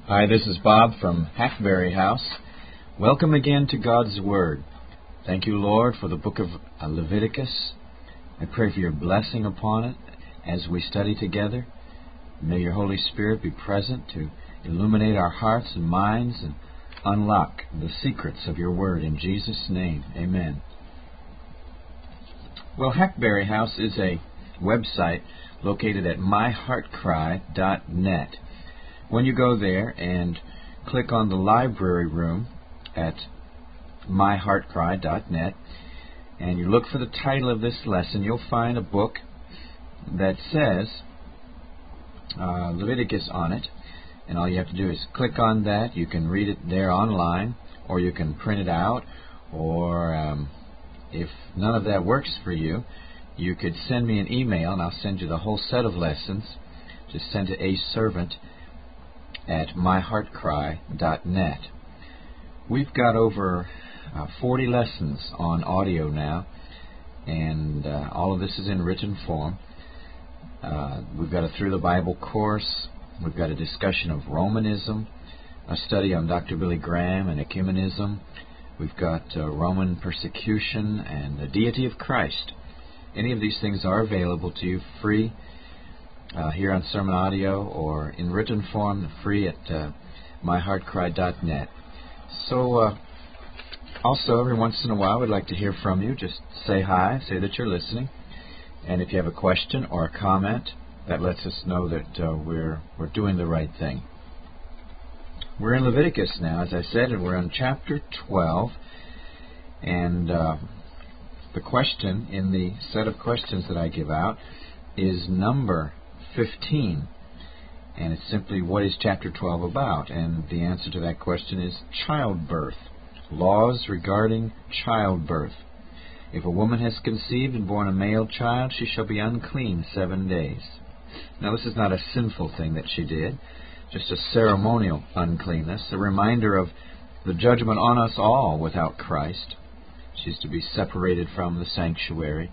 Hi, this is Bob from Hackberry House. Welcome again to God's Word. Thank you, Lord, for the book of Leviticus. I pray for your blessing upon it as we study together. May your Holy Spirit be present to illuminate our hearts and minds and unlock the secrets of your Word. In Jesus' name, amen. Well, Hackberry House is a website located at myheartcry.net. When you go there and click on the library room at myheartcry.net and you look for the title of this lesson, you'll find a book that says Leviticus on it, and all you have to do is click on that. You can read it there online, or you can print it out, or if none of that works for you, you could send me an email and I'll send you the whole set of lessons. Just send to a servant at myheartcry.net. We've got over 40 lessons on audio now, and all of this is in written form. We've got a Through the Bible course. We've got a discussion of Romanism, a study on Dr. Billy Graham and ecumenism. We've got Roman persecution and the deity of Christ. Any of these things are available to you free here on Sermon Audio or in written form, free at myheartcry.net. So, also, every once in a while, we'd like to hear from you. Just say hi, say that you're listening. And if you have a question or a comment, that lets us know that we're doing the right thing. We're in Leviticus now, as I said, and we're on chapter 12. And the question in the set of questions that I give out is number 15. And it's simply, what is chapter 12 about? And the answer to that question is childbirth. Laws regarding childbirth. If a woman has conceived and born a male child, she shall be unclean 7 days. Now, this is not a sinful thing that she did, just a ceremonial uncleanness, a reminder of the judgment on us all without Christ. She's to be separated from the sanctuary.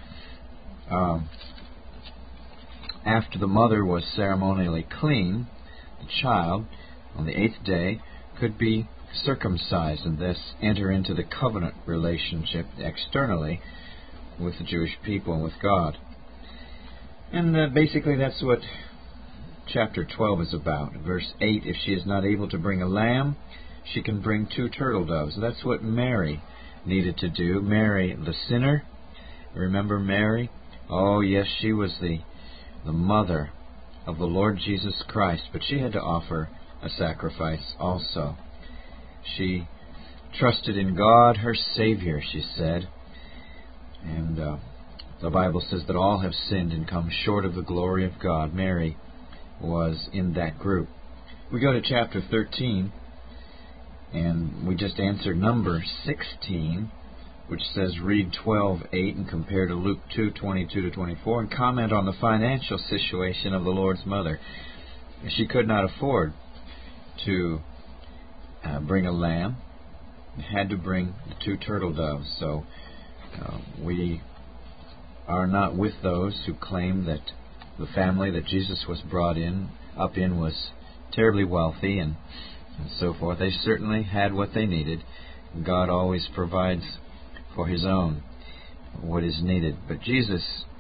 After the mother was ceremonially clean, the child, on the 8th day, could be circumcised and thus enter into the covenant relationship externally with the Jewish people and with God. And basically that's what chapter 12 is about. Verse 8, if she is not able to bring a lamb, she can bring 2 turtle doves. That's what Mary needed to do. Mary, the sinner. Remember Mary? Oh, yes, she was the mother of the Lord Jesus Christ, but she had to offer a sacrifice also. She trusted in God, her Savior, she said. And the Bible says that all have sinned and come short of the glory of God. Mary was in that group. We go to chapter 13, and we just answered number 16, which says read 12:8 and compare to Luke 2:22-24 and comment on the financial situation of the Lord's mother. She could not afford to bring a lamb, had to bring the 2 turtle doves. So we are not with those who claim that the family that Jesus was brought up in was terribly wealthy and so forth. They certainly had what they needed. God always provides for His own what is needed. But Jesus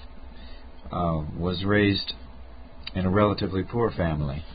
was raised in a relatively poor family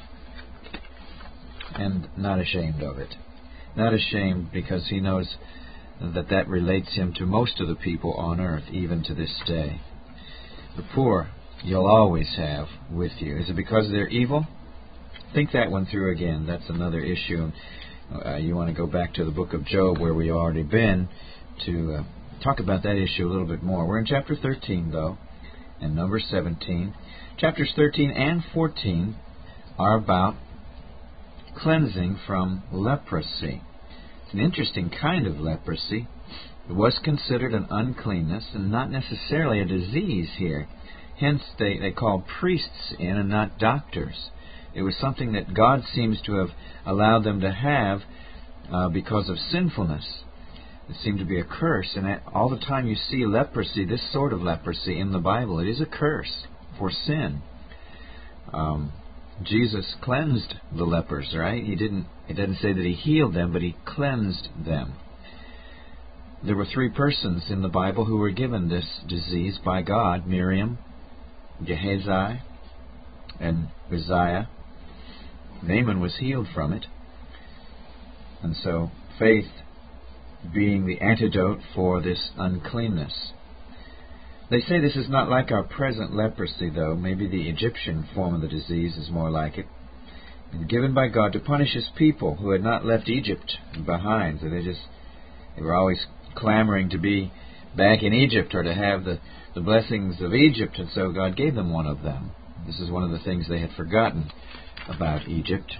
and not ashamed of it. Not ashamed because He knows that relates Him to most of the people on earth, even to this day. The poor you'll always have with you. Is it because they're evil? Think that one through again. That's another issue. You want to go back to the book of Job, where we've already been, to talk about that issue a little bit more. We're in chapter 13, though, and number 17. Chapters 13 and 14 are about cleansing from leprosy. It's an interesting kind of leprosy. It was considered an uncleanness and not necessarily a disease here. Hence, they called priests in and not doctors. It was something that God seems to have allowed them to have because of sinfulness. It seemed to be a curse. And all the time you see leprosy, this sort of leprosy in the Bible, it is a curse for sin. Jesus cleansed the lepers, right? It doesn't say that he healed them, but he cleansed them. There were 3 persons in the Bible who were given this disease by God: Miriam, Gehazi, and Uzziah. Naaman was healed from it. And so faith being the antidote for this uncleanness. They say this is not like our present leprosy, though. Maybe the Egyptian form of the disease is more like it. And given by God to punish His people who had not left Egypt behind. So they were always clamoring to be back in Egypt or to have the blessings of Egypt, and so God gave them one of them. This is one of the things they had forgotten about Egypt.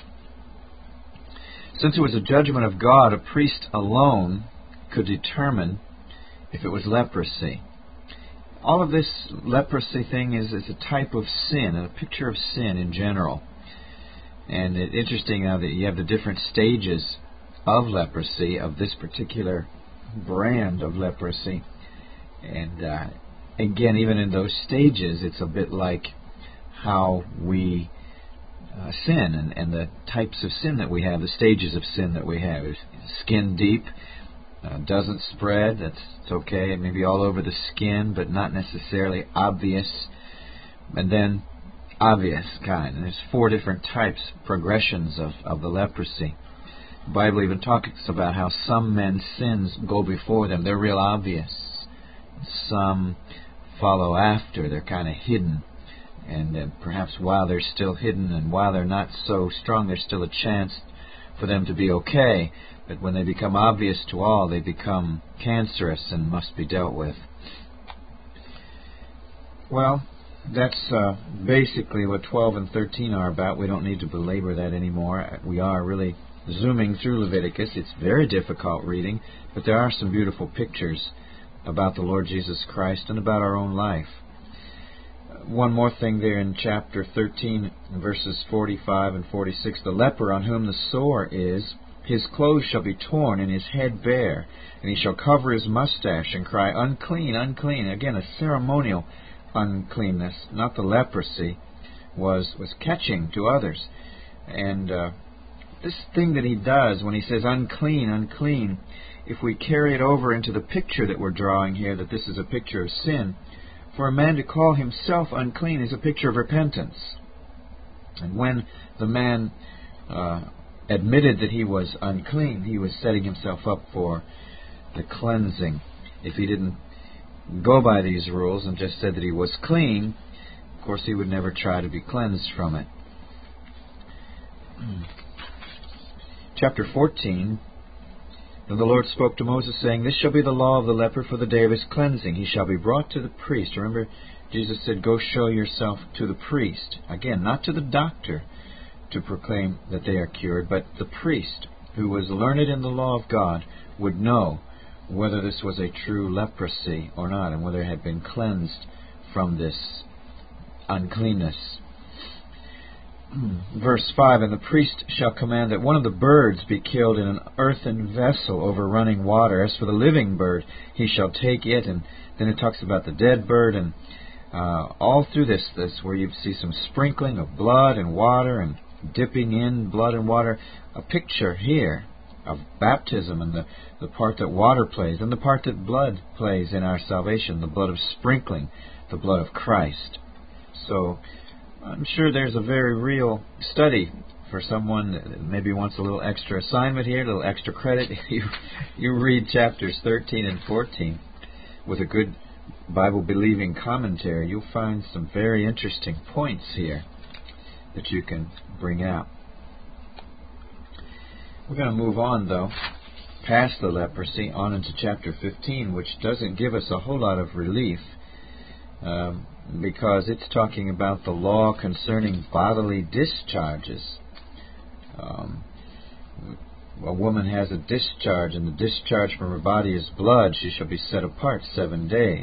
Since it was a judgment of God, a priest alone could determine if it was leprosy. All of this leprosy thing is a type of sin, a picture of sin in general. And it's interesting now that you have the different stages of leprosy, of this particular brand of leprosy. And again, even in those stages, it's a bit like how we sin and the types of sin that we have, the stages of sin that we have. Skin deep, doesn't spread, it's okay. It may be all over the skin, but not necessarily obvious. And then obvious kind. And there's 4 different types, progressions of the leprosy. The Bible even talks about how some men's sins go before them. They're real obvious. Some follow after. They're kind of hidden. And perhaps while they're still hidden and while they're not so strong, there's still a chance for them to be okay. But when they become obvious to all, they become cancerous and must be dealt with. Well, that's basically what 12 and 13 are about. We don't need to belabor that anymore. We are really zooming through Leviticus. It's very difficult reading, but there are some beautiful pictures about the Lord Jesus Christ and about our own life. One more thing there in chapter 13, verses 45 and 46. The leper on whom the sore is, his clothes shall be torn and his head bare, and he shall cover his mustache and cry, unclean, unclean. Again, a ceremonial uncleanness, not the leprosy, was catching to others. And this thing that he does when he says unclean, unclean, if we carry it over into the picture that we're drawing here, that this is a picture of sin, for a man to call himself unclean is a picture of repentance. And when the man admitted that he was unclean, he was setting himself up for the cleansing. If he didn't go by these rules and just said that he was clean, of course he would never try to be cleansed from it. Chapter 14. And the Lord spoke to Moses, saying, This shall be the law of the leper for the day of his cleansing. He shall be brought to the priest. Remember, Jesus said, Go show yourself to the priest. Again, not to the doctor to proclaim that they are cured, but the priest, who was learned in the law of God, would know whether this was a true leprosy or not, and whether it had been cleansed from this uncleanness. Verse 5, And the priest shall command that one of the birds be killed in an earthen vessel over running water. As for the living bird, he shall take it. And then it talks about the dead bird. And all through this where you see some sprinkling of blood and water and dipping in blood and water. A picture here of baptism and the part that water plays and the part that blood plays in our salvation. The blood of sprinkling, the blood of Christ. So I'm sure there's a very real study for someone that maybe wants a little extra assignment here, a little extra credit. You read chapters 13 and 14 with a good Bible-believing commentary. You'll find some very interesting points here that you can bring out. We're going to move on, though, past the leprosy, on into chapter 15, which doesn't give us a whole lot of relief. Because it's talking about the law concerning bodily discharges. A woman has a discharge, and the discharge from her body is blood. She shall be set apart 7 days.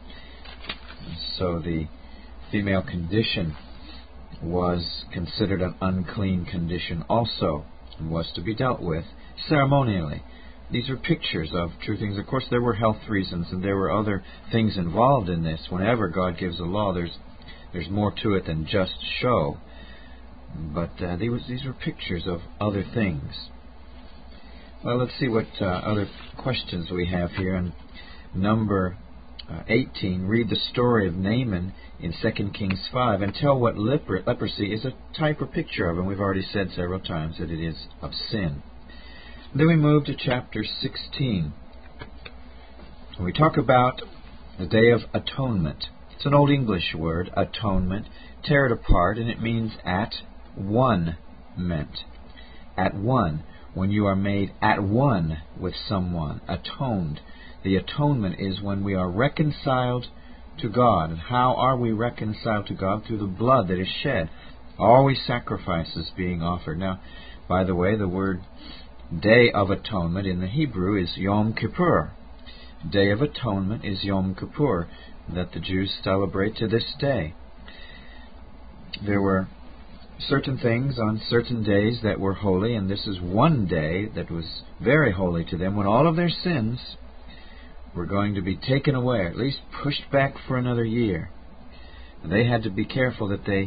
So the female condition was considered an unclean condition also, and was to be dealt with ceremonially. These are pictures of true things. Of course, there were health reasons, and there were other things involved in this. Whenever God gives a law, there's more to it than just show. but these were pictures of other things. Well, let's see what other questions we have here. In number 18, read the story of Naaman in 2 Kings 5 and tell what leprosy is a type or picture of. And we've already said several times that it is of sin. Then we move to chapter 16. We talk about the Day of Atonement. It's an Old English word, atonement. Tear it apart, and it means at one meant. At one. When you are made at one with someone, atoned. The atonement is when we are reconciled to God. And how are we reconciled to God? Through the blood that is shed. Always sacrifices being offered. Now, by the way, the word Day of Atonement in the Hebrew is Yom Kippur. Day of Atonement is Yom Kippur, that the Jews celebrate to this day. There were certain things on certain days that were holy, and this is one day that was very holy to them, when all of their sins were going to be taken away, at least pushed back for another year. They had to be careful that they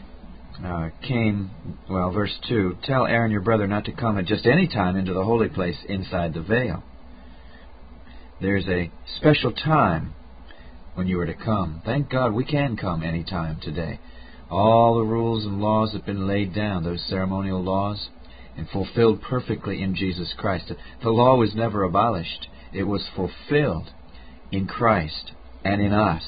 verse 2, tell Aaron your brother not to come at just any time into the holy place inside the veil. There's a special time when you are to come. Thank God we can come any time today. All the rules and laws have been laid down, those ceremonial laws, and fulfilled perfectly in Jesus Christ. The law was never abolished. It was fulfilled in Christ and in us.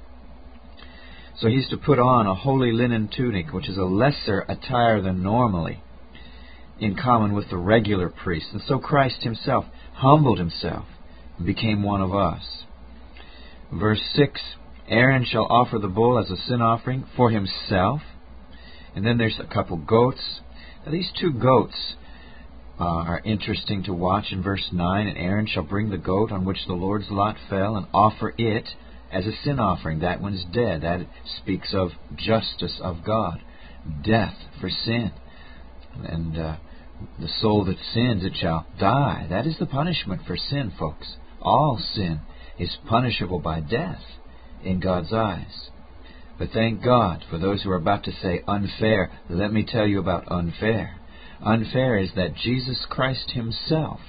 So he's to put on a holy linen tunic, which is a lesser attire than normally, in common with the regular priest. And so Christ himself humbled himself and became one of us. Verse 6, Aaron shall offer the bull as a sin offering for himself. And then there's a couple goats. Now these two goats are interesting to watch in verse 9. And Aaron shall bring the goat on which the Lord's lot fell and offer it as a sin offering. That one's dead. That speaks of justice of God. Death for sin. And the soul that sins, it shall die. That is the punishment for sin, folks. All sin is punishable by death in God's eyes. But thank God for those who are about to say unfair. Let me tell you about unfair. Unfair is that Jesus Christ himself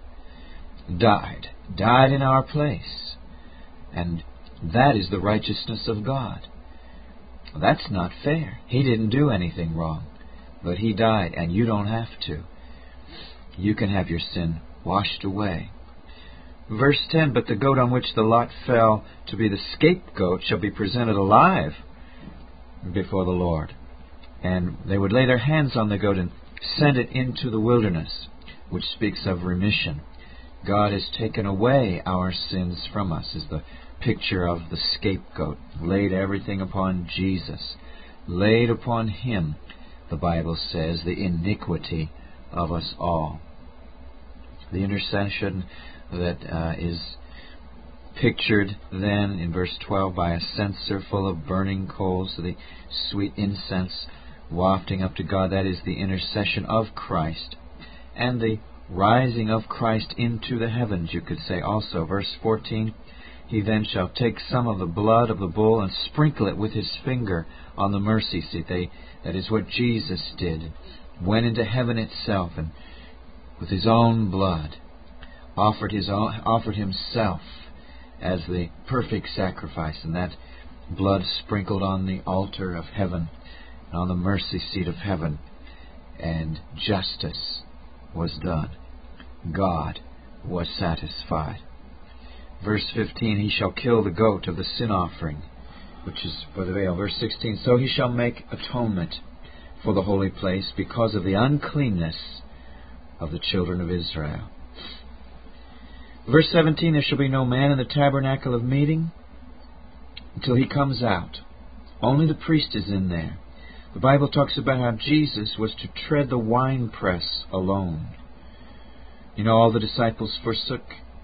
died in our place. And that is the righteousness of God. That's not fair. He didn't do anything wrong, but he died, and you don't have to. You can have your sin washed away. Verse 10, but the goat on which the lot fell to be the scapegoat shall be presented alive before the Lord. And they would lay their hands on the goat and send it into the wilderness, which speaks of remission. God has taken away our sins from us, is the picture of the scapegoat. Laid everything upon Jesus. Laid upon him, the Bible says, the iniquity of us all. The intercession that is pictured then in verse 12 by a censer full of burning coals, the sweet incense wafting up to God, that is the intercession of Christ. And the rising of Christ into the heavens, you could say also. Verse 14, he then shall take some of the blood of the bull and sprinkle it with his finger on the mercy seat. That is what Jesus did. Went into heaven itself, and with his own blood offered himself as the perfect sacrifice, and that blood sprinkled on the altar of heaven and on the mercy seat of heaven, and justice was done. God was satisfied. Verse 15, he shall kill the goat of the sin offering, which is for the veil. Verse 16, so he shall make atonement for the holy place because of the uncleanness of the children of Israel. Verse 17, there shall be no man in the tabernacle of meeting until he comes out. Only the priest is in there. The Bible talks about how Jesus was to tread the winepress alone. You know, all the disciples forsook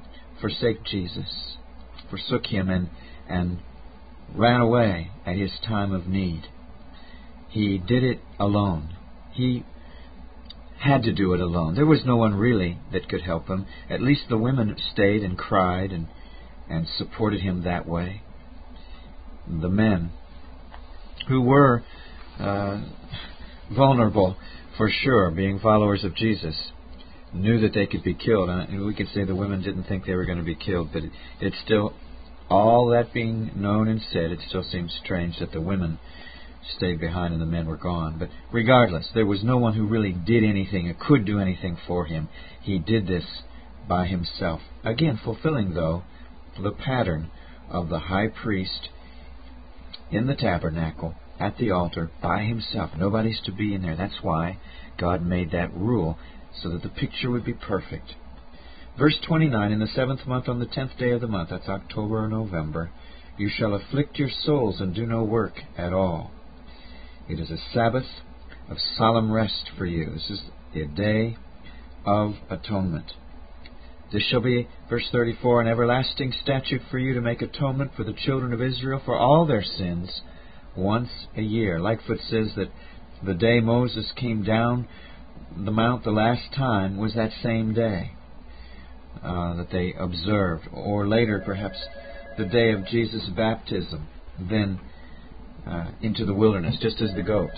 Jesus, forsook him and ran away at his time of need. He did it alone. He had to do it alone. There was no one really that could help him. At least the women stayed and cried and supported him that way. The men who were vulnerable for sure, being followers of Jesus, knew that they could be killed. And we could say the women didn't think they were going to be killed, but it's still, all that being known and said, it still seems strange that the women stayed behind and the men were gone. But regardless, there was no one who really did anything or could do anything for him. He did this by himself. Again, fulfilling, though, the pattern of the high priest in the tabernacle, at the altar, by himself. Nobody's to be in there. That's why God made that rule, so that the picture would be perfect. Verse 29, in the 7th month, on the 10th day of the month, that's October or November, you shall afflict your souls and do no work at all. It is a Sabbath of solemn rest for you. This is the day of atonement. This shall be, verse 34, an everlasting statute for you to make atonement for the children of Israel for all their sins once a year. Lightfoot says that the day Moses came down the mount the last time was that same day that they observed, or later perhaps the day of Jesus' baptism, then into the wilderness, just as the goat.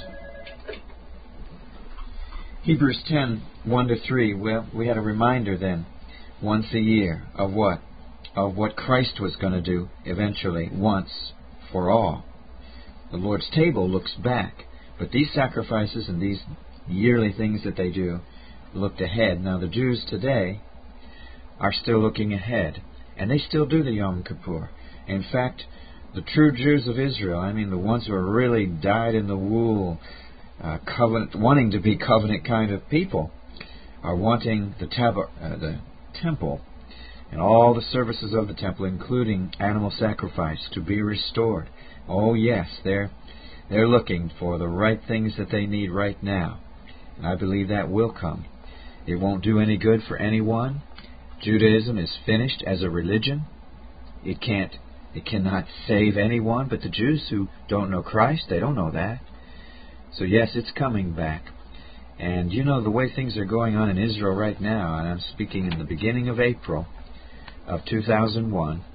Hebrews 10, 1-3, well, we had a reminder then, once a year, of what? Of what Christ was going to do eventually, once for all. The Lord's table looks back, but these sacrifices and these yearly things that they do looked ahead. Now the Jews today are still looking ahead, and they still do the Yom Kippur. In fact, the true Jews of Israel, I mean the ones who are really dyed-in-the-wool, covenant, wanting to be covenant kind of people, are wanting the temple and all the services of the temple, including animal sacrifice, to be restored. Oh yes, they're looking for the right things that they need right now. And I believe that will come. It won't do any good for anyone. Judaism is finished as a religion. It cannot save anyone, but the Jews who don't know Christ, they don't know that. So yes, it's coming back. And you know, the way things are going on in Israel right now, and I'm speaking in the beginning of April of 2001,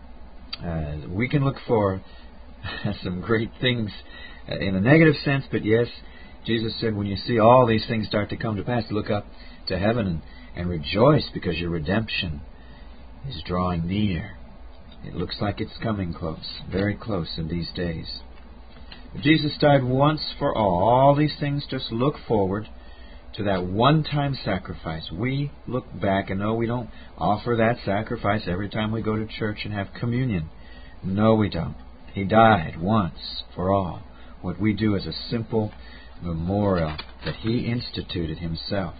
we can look for some great things in a negative sense, but yes, Jesus said when you see all these things start to come to pass, look up to heaven and rejoice, because your redemption is drawing near. It looks like it's coming close, very close in these days. Jesus died once for all these things just look forward to that one-time sacrifice. We look back and no, we don't offer that sacrifice every time we go to church and have communion. No, we don't. He died once for all. What we do is a simple memorial that He instituted Himself.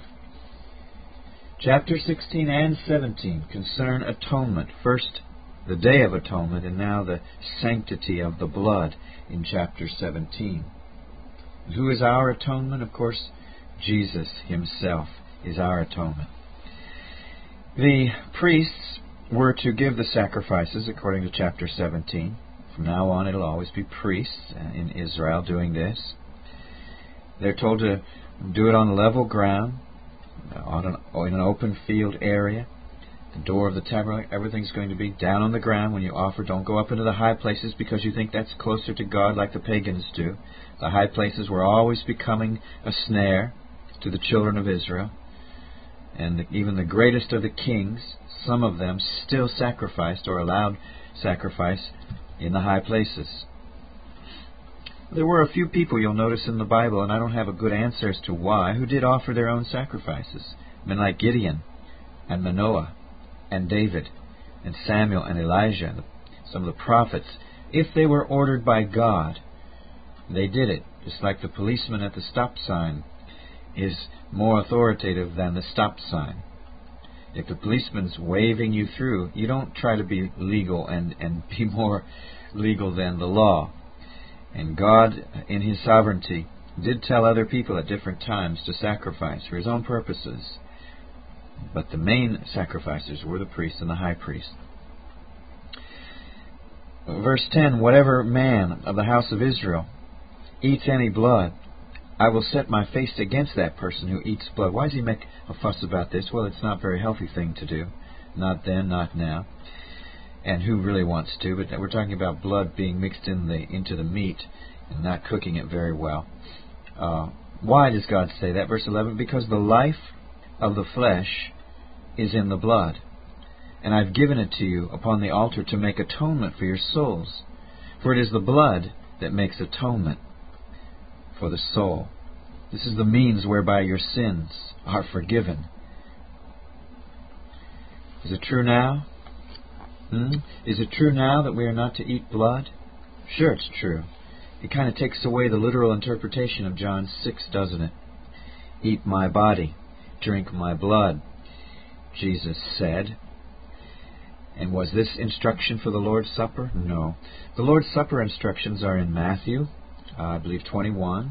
Chapter 16 and 17 concern atonement. First, the Day of Atonement, and now the sanctity of the blood in chapter 17. Who is our atonement? Of course, Jesus Himself is our atonement. The priests were to give the sacrifices according to chapter 17. From now on, it'll always be priests in Israel doing this. They're told to do it on level ground, in an open field area. The door of the tabernacle, everything's going to be down on the ground when you offer. Don't go up into the high places because you think that's closer to God like the pagans do. The high places were always becoming a snare to the children of Israel. And even the greatest of the kings, some of them still sacrificed or allowed sacrifice in the high places. There were a few people you'll notice in the Bible, and I don't have a good answer as to why, who did offer their own sacrifices. Men like Gideon and Manoah and David and Samuel and Elijah, some of the prophets. If they were ordered by God, they did it. Just like the policeman at the stop sign is more authoritative than the stop sign. If the policeman's waving you through, you don't try to be legal and be more legal than the law. And God, in His sovereignty, did tell other people at different times to sacrifice for His own purposes. But the main sacrificers were the priests and the high priest. Verse 10, whatever man of the house of Israel eats any blood, I will set my face against that person who eats blood. Why does he make a fuss about this? Well, it's not a very healthy thing to do. Not then, not now. And who really wants to? But we're talking about blood being mixed into the meat and not cooking it very well. Why does God say that? Verse 11, because the life of the flesh is in the blood, and I've given it to you upon the altar to make atonement for your souls. For it is the blood that makes atonement for the soul. This is the means whereby your sins are forgiven. Is it true now? Is it true now that we are not to eat blood? Sure, it's true. It kind of takes away the literal interpretation of John 6, doesn't it? Eat my body, drink my blood, Jesus said. And was this instruction for the Lord's Supper? No. The Lord's Supper instructions are in Matthew, I believe 21.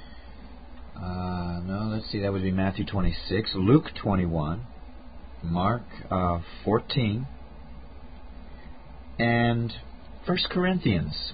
That would be Matthew 26, Luke 21, Mark 14, and 1 Corinthians.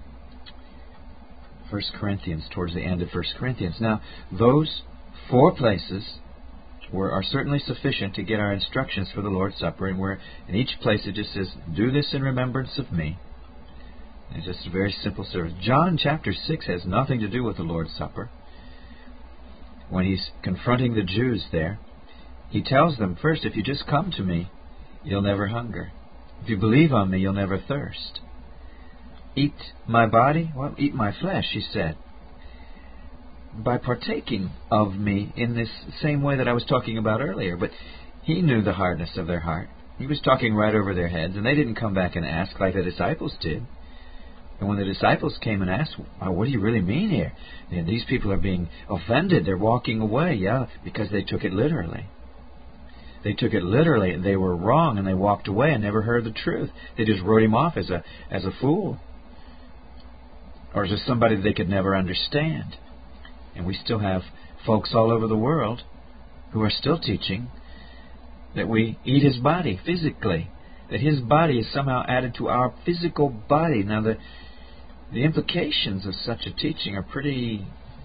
1 Corinthians, towards the end of 1 Corinthians. Now, those 4 places are certainly sufficient to get our instructions for the Lord's Supper, and where in each place it just says, do this in remembrance of me. It's just a very simple service. John chapter 6 has nothing to do with the Lord's Supper. When he's confronting the Jews there, he tells them, first, if you just come to me, you'll never hunger. If you believe on me, you'll never thirst. Eat my body? Well, eat my flesh, he said. By partaking of me in this same way that I was talking about earlier. But he knew the hardness of their heart. He was talking right over their heads, and they didn't come back and ask like the disciples did. And when the disciples came and asked, what do you really mean here? And these people are being offended. They're walking away. Yeah, because they took it literally. They took it literally, and they were wrong, and they walked away and never heard the truth. They just wrote him off as a fool, or as somebody they could never understand. And we still have folks all over the world who are still teaching that we eat his body physically, that his body is somehow added to our physical body. Now, the implications of such a teaching are pretty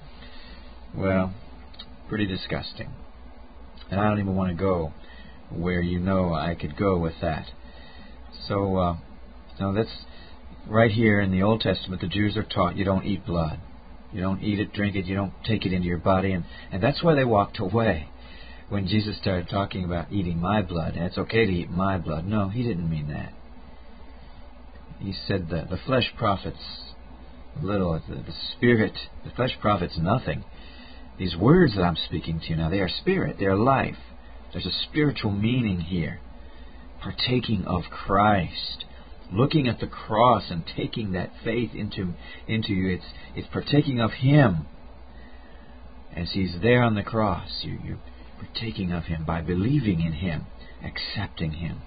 disgusting. And I don't even want to go where I could go with that. So, that's right here in the Old Testament. The Jews are taught you don't eat blood. You don't eat it, drink it, you don't take it into your body. And that's why they walked away when Jesus started talking about eating my blood. And it's okay to eat my blood. No, he didn't mean that. He said that the flesh profits little. The spirit, the flesh profits nothing. These words that I'm speaking to you now, they are spirit, they are life. There's a spiritual meaning here. Partaking of Christ. Looking at the cross and taking that faith into you. It's partaking of Him. As He's there on the cross, you're partaking of Him by believing in Him, accepting Him.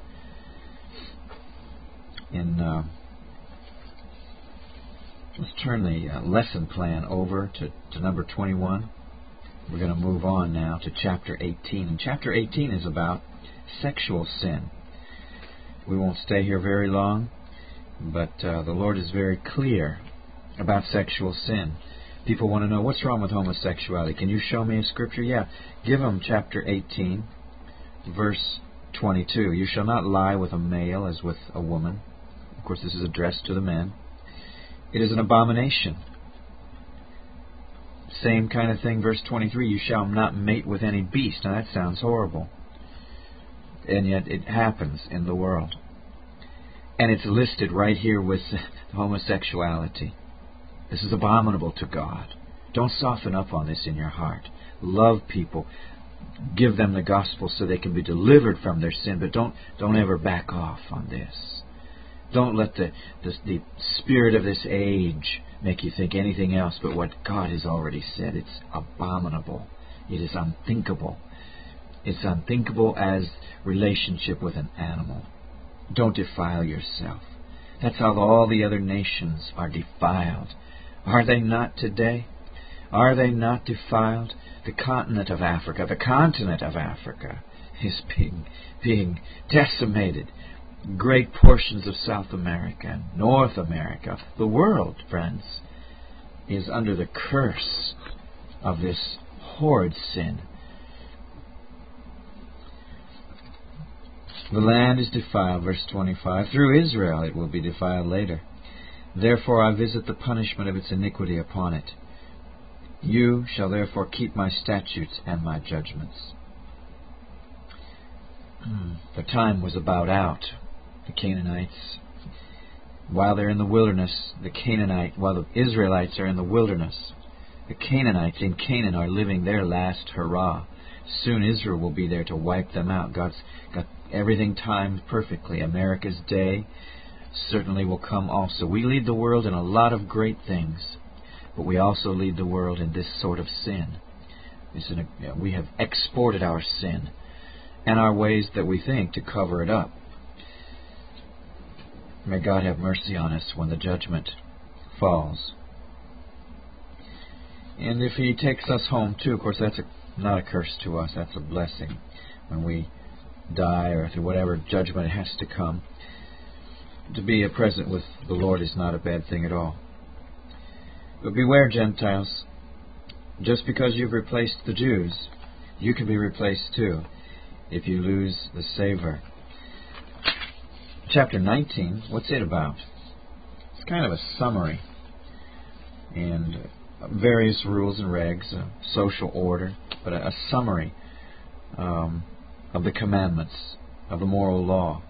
Let's turn the lesson plan over to number 21. We're going to move on now to chapter 18. And chapter 18 is about sexual sin. We won't stay here very long, but the Lord is very clear about sexual sin. People want to know, what's wrong with homosexuality? Can you show me a scripture? Yeah. Give them chapter 18, verse 22. You shall not lie with a male as with a woman. Of course, this is addressed to the men. It is an abomination. Same kind of thing, verse 23. You shall not mate with any beast. Now that sounds horrible. And yet it happens in the world. And it's listed right here with homosexuality. This is abominable to God. Don't soften up on this in your heart. Love people. Give them the gospel so they can be delivered from their sin. But don't ever back off on this. Don't let the spirit of this age make you think anything else but what God has already said. It's abominable. It is unthinkable. It's unthinkable as relationship with an animal. Don't defile yourself. That's how all the other nations are defiled. Are they not today? Are they not defiled? The continent of Africa is being decimated. Great portions of South America, North America, the world, friends, is under the curse of this horrid sin. The land is defiled, verse 25. Through Israel it will be defiled later. Therefore I visit the punishment of its iniquity upon it. You shall therefore keep my statutes and my judgments. The time was about out. The Canaanites, while they're in the wilderness, while the Israelites are in the wilderness, the Canaanites in Canaan are living their last hurrah. Soon Israel will be there to wipe them out. God's got everything timed perfectly. America's day certainly will come also. We lead the world in a lot of great things, but we also lead the world in this sort of sin. We have exported our sin and our ways that we think to cover it up. May God have mercy on us when the judgment falls. And if He takes us home too, of course that's not a curse to us, that's a blessing. When we die or through whatever judgment has to come, to be present with the Lord is not a bad thing at all. But beware, Gentiles. Just because you've replaced the Jews, you can be replaced too if you lose the savor. Chapter 19, what's it about? It's kind of a summary. And various rules and regs, social order, but a summary of the commandments, of the moral law.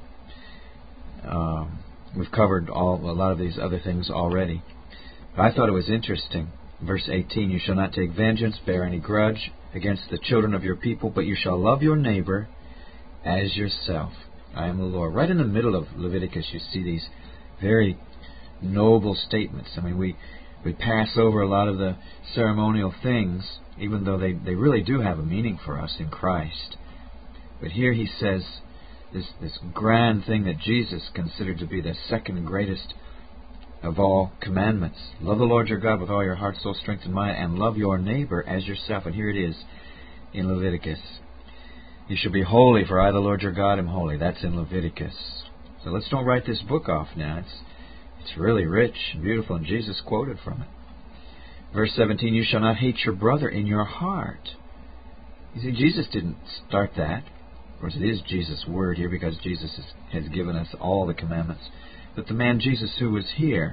We've covered a lot of these other things already. But I thought it was interesting. Verse 18, you shall not take vengeance, bear any grudge against the children of your people, but you shall love your neighbor as yourself. I am the Lord. Right in the middle of Leviticus, you see these very noble statements. I mean, we pass over a lot of the ceremonial things, even though they really do have a meaning for us in Christ. But here he says this grand thing that Jesus considered to be the second greatest of all commandments. Love the Lord your God with all your heart, soul, strength, and mind, and love your neighbor as yourself. And here it is in Leviticus. You shall be holy, for I, the Lord your God, am holy. That's in Leviticus. So let's don't write this book off now. It's really rich and beautiful, and Jesus quoted from it. Verse 17, you shall not hate your brother in your heart. You see, Jesus didn't start that. Of course, it is Jesus' word here because Jesus has given us all the commandments. But the man Jesus who was here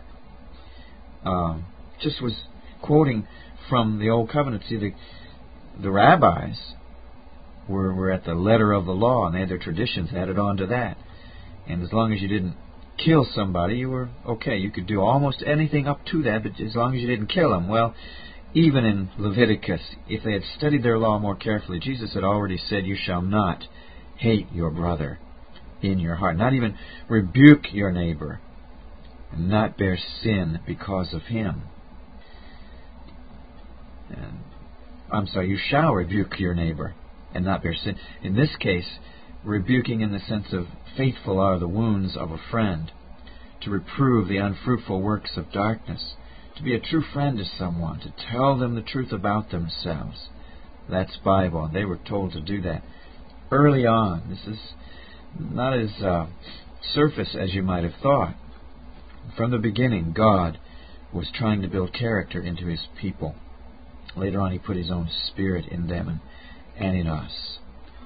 just was quoting from the Old Covenant. See, the rabbis were at the letter of the law, and they had their traditions added on to that. And as long as you didn't kill somebody, you were okay. You could do almost anything up to that, but as long as you didn't kill them. Well, even in Leviticus, if they had studied their law more carefully, Jesus had already said, you shall not hate your brother in your heart. Not even rebuke your neighbor, and not bear sin because of him. You shall rebuke your neighbor and not bear sin. In this case, rebuking in the sense of faithful are the wounds of a friend, to reprove the unfruitful works of darkness, to be a true friend to someone, to tell them the truth about themselves. That's Bible. They were told to do that early on. This is not as surface as you might have thought. From the beginning, God was trying to build character into His people. Later on, He put His own Spirit in them and in us.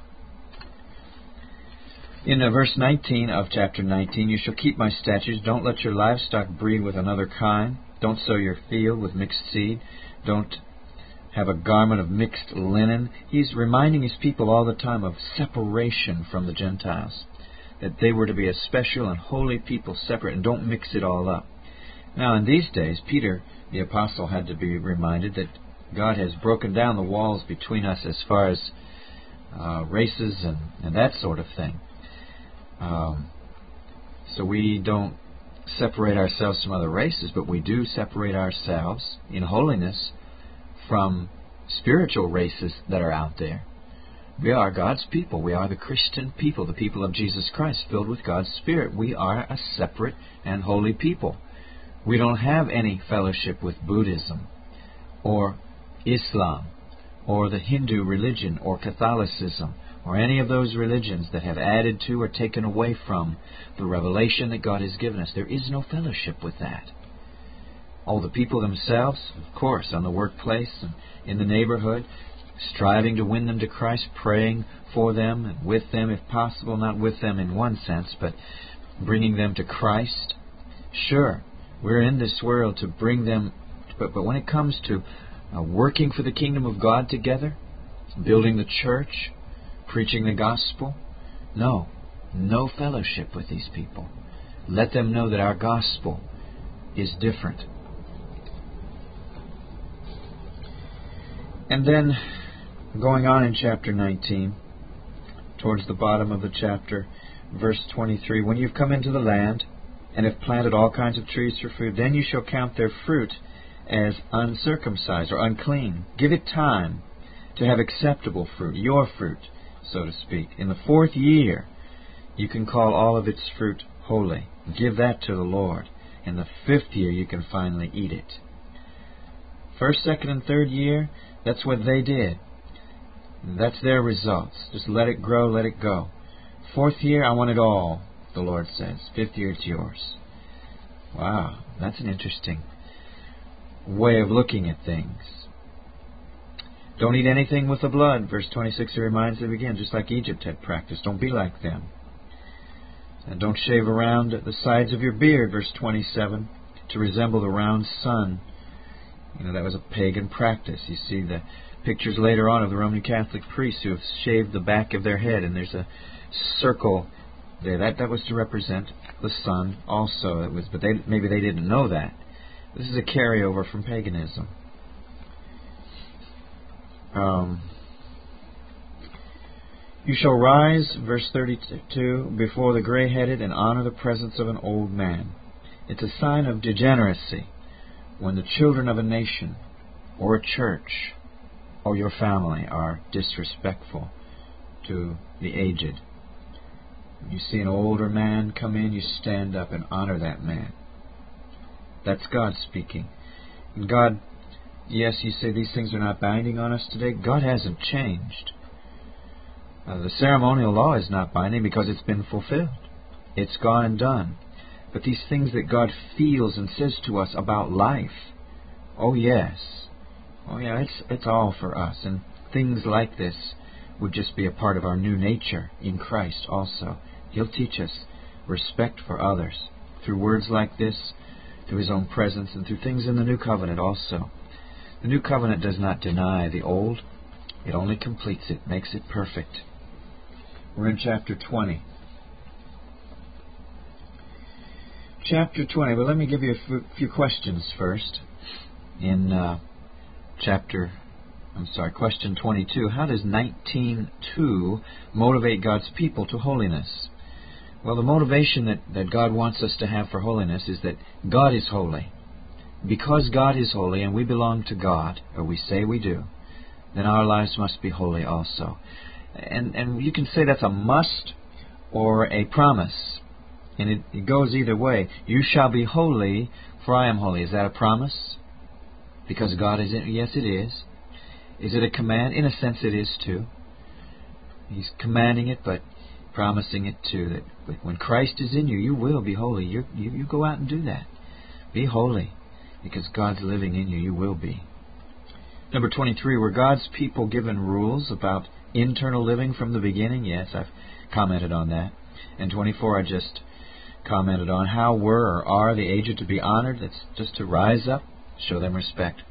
In verse 19 of chapter 19, you shall keep my statutes. Don't let your livestock breed with another kind. Don't sow your field with mixed seed. Don't have a garment of mixed linen. He's reminding His people all the time of separation from the Gentiles, that they were to be a special and holy people, separate, and don't mix it all up. Now, in these days, Peter, the apostle, had to be reminded that God has broken down the walls between us as far as races and that sort of thing. So we don't separate ourselves from other races, but we do separate ourselves in holiness from spiritual races that are out there. We are God's people. We are the Christian people, the people of Jesus Christ, filled with God's Spirit. We are a separate and holy people. We don't have any fellowship with Buddhism or Islam or the Hindu religion or Catholicism or any of those religions that have added to or taken away from the revelation that God has given us. There is no fellowship with that. Oh, the people themselves, of course, on the workplace and in the neighborhood, striving to win them to Christ, praying for them and with them if possible, not with them in one sense, but bringing them to Christ. Sure, we're in this world to bring them, but when it comes to working for the kingdom of God together, building the church, preaching the gospel. No fellowship with these people. Let them know that our gospel is different. And then, going on in chapter 19, towards the bottom of the chapter, verse 23, when you've come into the land and have planted all kinds of trees for food, then you shall count their fruit as uncircumcised or unclean. Give it time to have acceptable fruit, your fruit, so to speak. In the 4th year, you can call all of its fruit holy. Give that to the Lord. In the 5th year, you can finally eat it. 1st, 2nd, and 3rd year, that's what they did. That's their results. Just let it grow, let it go. 4th year, I want it all, the Lord says. 5th year, it's yours. Wow, that's an interesting way of looking at things. Don't eat anything with the blood. Verse 26, it reminds them again, just like Egypt had practiced. Don't be like them. And don't shave around the sides of your beard, verse 27, to resemble the round sun. That was a pagan practice. You see the pictures later on of the Roman Catholic priests who have shaved the back of their head, and there's a circle there. That was to represent the sun also. But maybe they didn't know that. This is a carryover from paganism. You shall rise, verse 32, before the gray-headed and honor the presence of an old man. It's a sign of degeneracy when the children of a nation or a church or your family are disrespectful to the aged. When you see an older man come in, you stand up and honor that man. That's God speaking. And God, yes, you say these things are not binding on us today. God hasn't changed. The ceremonial law is not binding because it's been fulfilled. It's gone and done. But these things that God feels and says to us about life, oh yes, it's all for us. And things like this would just be a part of our new nature in Christ also. He'll teach us respect for others through words like this, through His own presence, and through things in the New Covenant also. The New Covenant does not deny the Old. It only completes it, makes it perfect. We're in chapter 20. Chapter 20. Well, let me give you a few questions first. In question 22. How does 19:2 motivate God's people to holiness? Well, the motivation that God wants us to have for holiness is that God is holy. Because God is holy and we belong to God, or we say we do, then our lives must be holy also. And you can say that's a must or a promise. And it goes either way. You shall be holy, for I am holy. Is that a promise? Because God is in it? Yes, it is. Is it a command? In a sense, it is too. He's commanding it, but promising it too. That when Christ is in you, you will be holy. You go out and do that. Be holy. Because God's living in you, you will be. Number 23, were God's people given rules about internal living from the beginning? Yes, I've commented on that. And 24, I just commented on how were or are the aged to be honored. That's just to rise up, show them respect.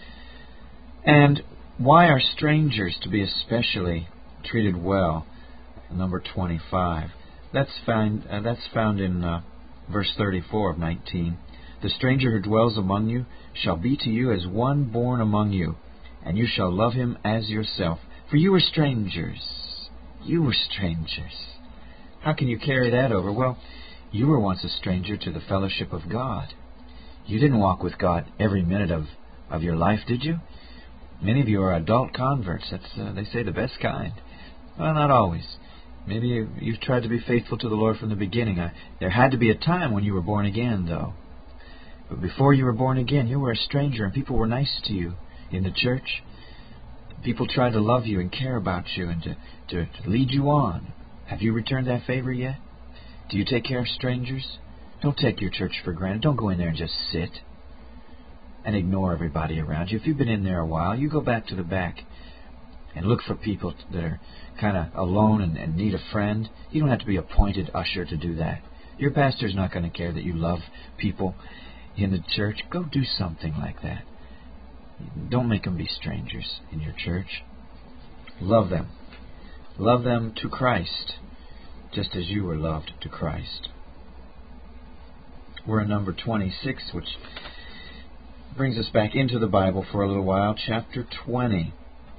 And why are strangers to be especially treated well? Number 25. That's found in verse 34 of 19. The stranger who dwells among you shall be to you as one born among you, and you shall love him as yourself. For you were strangers. You were strangers. How can you carry that over? Well, you were once a stranger to the fellowship of God. You didn't walk with God every minute of your life, did you? Many of you are adult converts. That's they say the best kind. Well, not always. Maybe you've tried to be faithful to the Lord from the beginning. There had to be a time when you were born again, though. But before you were born again, you were a stranger, and people were nice to you in the church. People tried to love you and care about you and to lead you on. Have you returned that favor yet? Do you take care of strangers? Don't take your church for granted. Don't go in there and just sit and ignore everybody around you. If you've been in there a while, you go back to the back and look for people that are kind of alone and need a friend. You don't have to be appointed usher to do that. Your pastor's not going to care that you love people in the church. Go do something like that. Don't make them be strangers in your church. Love them. Love them to Christ, just as you were loved to Christ. We're in number 26, which brings us back into the Bible for a little while. Chapter 20.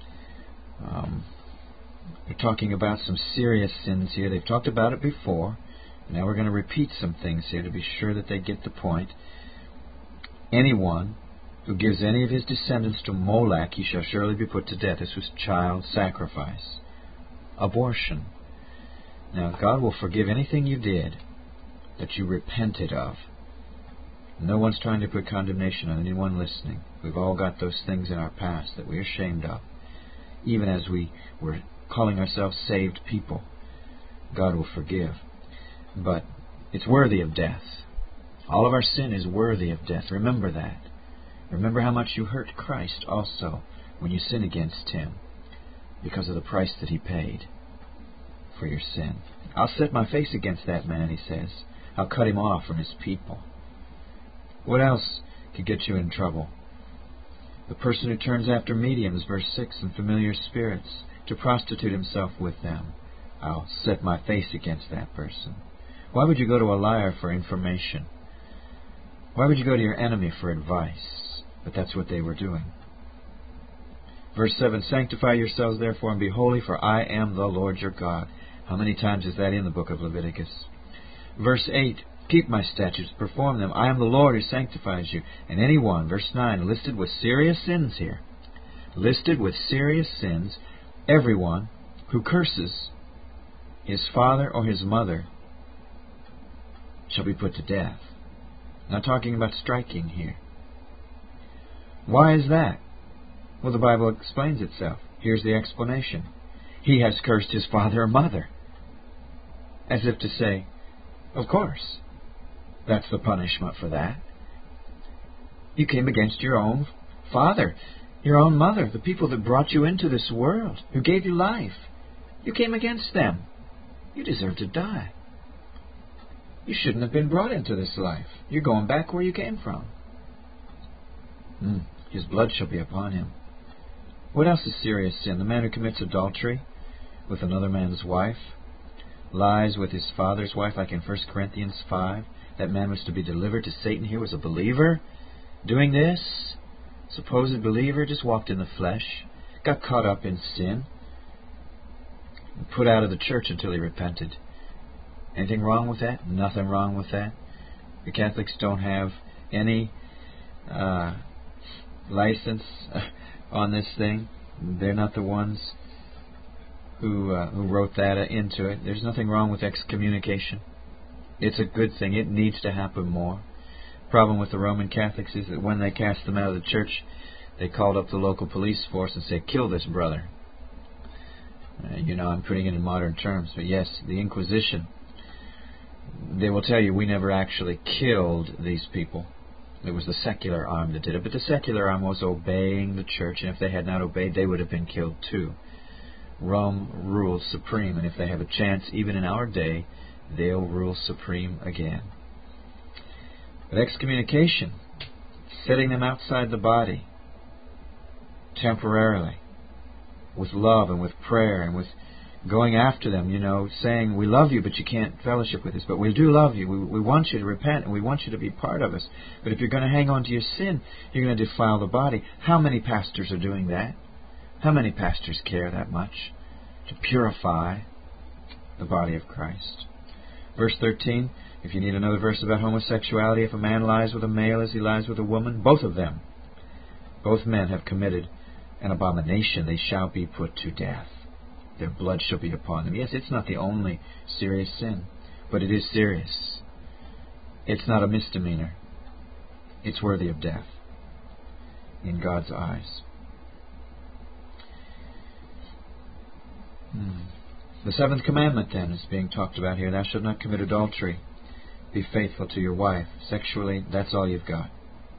They're talking about some serious sins here. They've talked about it before. Now we're going to repeat some things here to be sure that they get the point. Anyone who gives any of his descendants to Molech, he shall surely be put to death. This was child sacrifice. Abortion. Now, God will forgive anything you did that you repented of. No one's trying to put condemnation on anyone listening. We've all got those things in our past that we're ashamed of. Even as we were calling ourselves saved people, God will forgive. But it's worthy of death. All of our sin is worthy of death. Remember that. Remember how much you hurt Christ also when you sin against Him because of the price that He paid for your sin. I'll set my face against that man, He says. I'll cut him off from his people. What else could get you in trouble? The person who turns after mediums, verse 6, and familiar spirits, to prostitute himself with them. I'll set my face against that person. Why would you go to a liar for information? Why would you go to your enemy for advice? But that's what they were doing. Verse 7, sanctify yourselves therefore and be holy, for I am the Lord your God. How many times is that in the book of Leviticus? Verse 8, keep my statutes, perform them. I am the Lord who sanctifies you. And anyone, verse 9, listed with serious sins here. Listed with serious sins, everyone who curses his father or his mother shall be put to death. Not talking about striking here. Why is that? Well, the Bible explains itself. Here's the explanation. He has cursed his father or mother. As if to say, of course, that's the punishment for that. You came against your own father, your own mother, the people that brought you into this world, who gave you life. You came against them. You deserve to die. You shouldn't have been brought into this life. You're going back where you came from. His blood shall be upon him. What else is serious sin? The man who commits adultery with another man's wife, lies with his father's wife, like in 1 Corinthians 5. That man was to be delivered to Satan here, was a believer doing this. Supposed believer, just walked in the flesh, got caught up in sin, and put out of the church until he repented. Anything wrong with that? Nothing wrong with that. The Catholics don't have any license on this thing. They're not the ones who wrote that into it. There's nothing wrong with excommunication. It's a good thing. It needs to happen more. The problem with the Roman Catholics is that when they cast them out of the church, they called up the local police force and said, kill this brother. I'm putting it in modern terms, but yes, the Inquisition, they will tell you we never actually killed these people. It was the secular arm that did it, but the secular arm was obeying the church, and if they had not obeyed, they would have been killed too. Rome rules supreme, and if they have a chance, even in our day, they'll rule supreme again. But excommunication, setting them outside the body, temporarily, with love and with prayer and with going after them, saying, we love you, but you can't fellowship with us. But we do love you. We want you to repent, and we want you to be part of us. But if you're going to hang on to your sin, you're going to defile the body. How many pastors are doing that? How many pastors care that much to purify the body of Christ? Verse 13, if you need another verse about homosexuality, if a man lies with a male as he lies with a woman, both of them, both men have committed an abomination. They shall be put to death. Their blood shall be upon them. Yes, it's not the only serious sin, but it is serious. It's not a misdemeanor. It's worthy of death in God's eyes. The seventh commandment, then, is being talked about here. Thou shalt not commit adultery. Be faithful to your wife. Sexually, that's all you've got.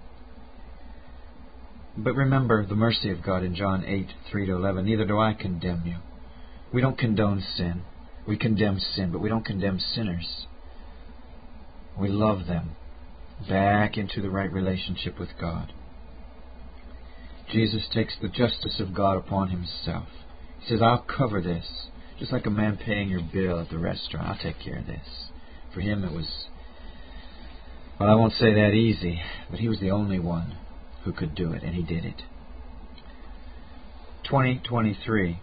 But remember the mercy of God in John 8:3-11. Neither do I condemn you. We don't condone sin. We condemn sin, but we don't condemn sinners. We love them back into the right relationship with God. Jesus takes the justice of God upon himself. He says, I'll cover this. Just like a man paying your bill at the restaurant. I'll take care of this. For him it was, well, I won't say that easy, but he was the only one who could do it, and he did it. 20:23.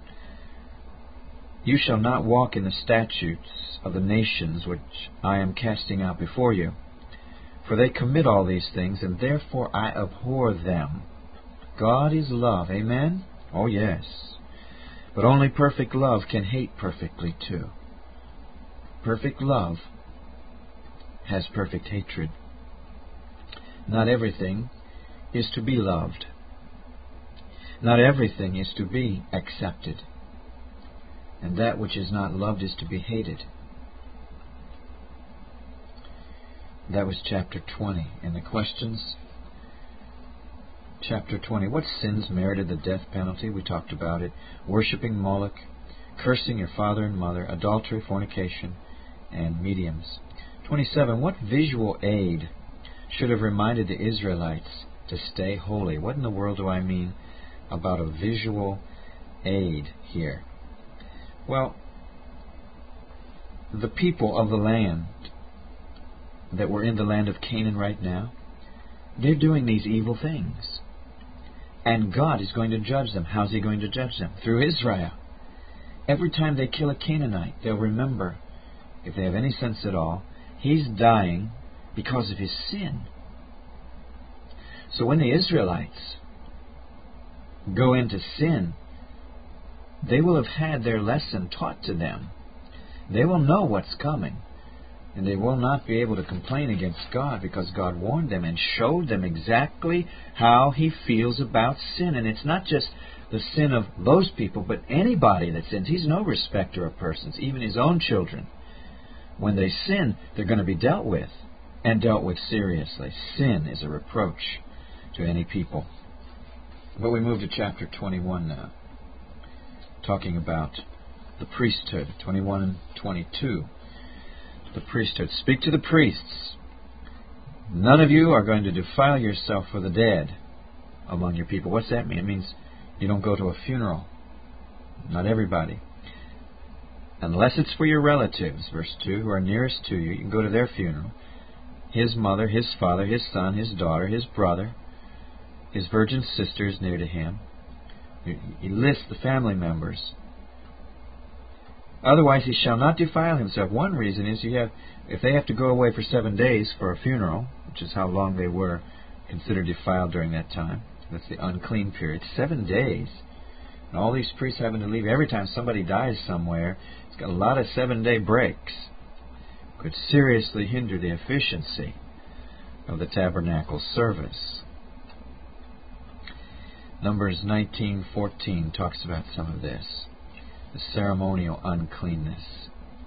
You shall not walk in the statutes of the nations which I am casting out before you. For they commit all these things, and therefore I abhor them. God is love. Amen? Oh, yes. But only perfect love can hate perfectly, too. Perfect love has perfect hatred. Not everything is to be loved. Not everything is to be accepted. And that which is not loved is to be hated. That was chapter 20. And the questions? Chapter 20. What sins merited the death penalty? We talked about it. Worshipping Moloch, cursing your father and mother, adultery, fornication, and mediums. 27. What visual aid should have reminded the Israelites to stay holy? What in the world do I mean about a visual aid here? Well, the people of the land that were in the land of Canaan right now, they're doing these evil things. And God is going to judge them. How's He going to judge them? Through Israel. Every time they kill a Canaanite, they'll remember, if they have any sense at all, he's dying because of his sin. So when the Israelites go into sin, they will have had their lesson taught to them. They will know what's coming. And they will not be able to complain against God because God warned them and showed them exactly how He feels about sin. And it's not just the sin of those people, but anybody that sins. He's no respecter of persons, even His own children. When they sin, they're going to be dealt with, and dealt with seriously. Sin is a reproach to any people. But we move to chapter 21 now, talking about the priesthood, 21 and 22. The priesthood. Speak to the priests. None of you are going to defile yourself for the dead among your people. What's that mean? It means you don't go to a funeral. Not everybody. Unless it's for your relatives, verse 2, who are nearest to you. You can go to their funeral. His mother, his father, his son, his daughter, his brother, his virgin sister is near to him. He lists the family members. Otherwise he shall not defile himself. One reason is if they have to go away for 7 days for a funeral, which is how long they were considered defiled during that time. That's the unclean period. 7 days. And all these priests having to leave every time somebody dies somewhere. It's got a lot of 7-day breaks. Could seriously hinder the efficiency of the tabernacle service. Numbers 19:14 talks about some of this. The ceremonial uncleanness.